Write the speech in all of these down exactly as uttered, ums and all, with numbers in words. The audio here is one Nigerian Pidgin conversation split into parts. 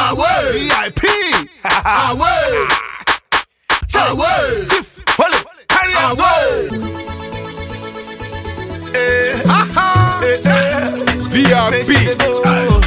Away. V I P. Away. Away. Tiff. Hold it. Carry Away. Eh. Ha eh, eh. V I P.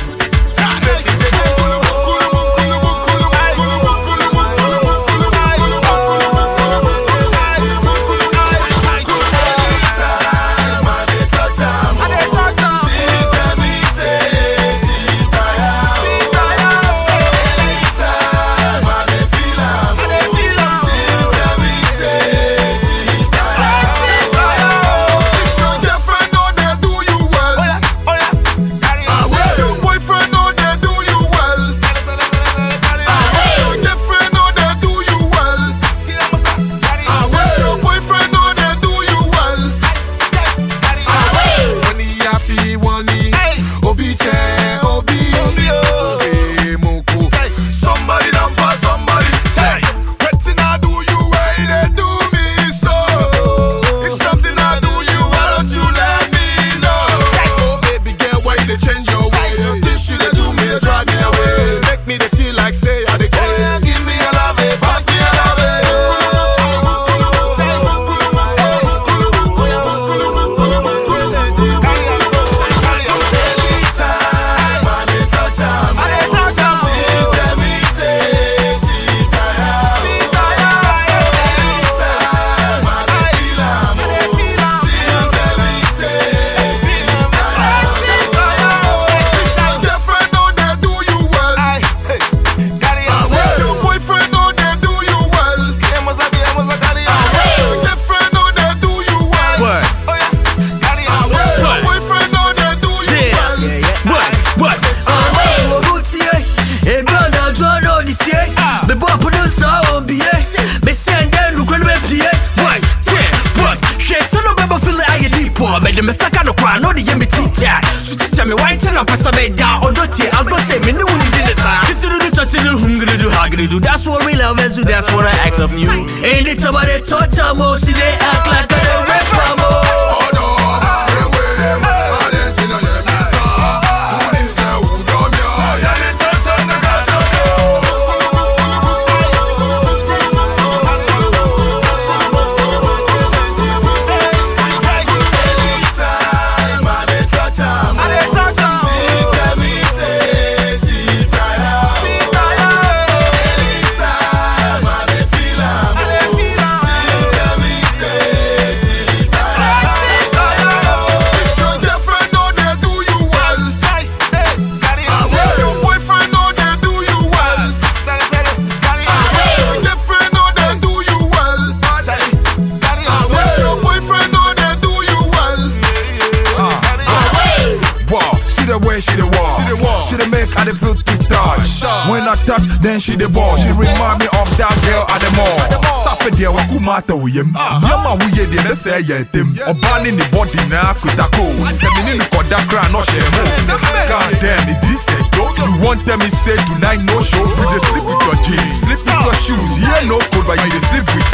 Me saka no kwa no de ye me teacher. So teacher me why tell up so me down odoti I go say me no win this ah. This do do touch do hungry do hungry do. That's what real love is. That's what I ask of you. Ain't it somebody touch am oh see they act like they rap am oh. She the wall, she the make and the feel to touch. When I touch, then she the ball. She remind me of that girl at the mall. Safe dear, what could matter with him? Yama we ye didn't say yet him. Or banning the body now could taco. Sending the that crown no shame. God damn it, this said don't you want them me say tonight no show. You dey sleep with your jeans, sleep with your shoes. Yeah, no code, but you dey sleep with